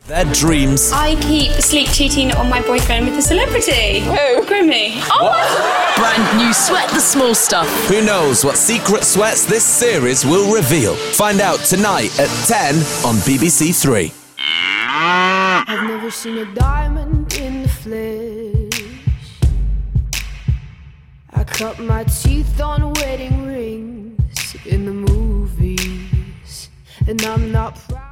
their dreams. I keep sleep cheating on my boyfriend with a celebrity. Who? Grimmy. Oh! Brand new Sweat the Small Stuff. Who knows what secret sweats this series will reveal? Find out tonight at 10 on BBC Three. I've never seen a diamond in the flesh. I cut my teeth on wedding rings in the movies, and I'm not proud.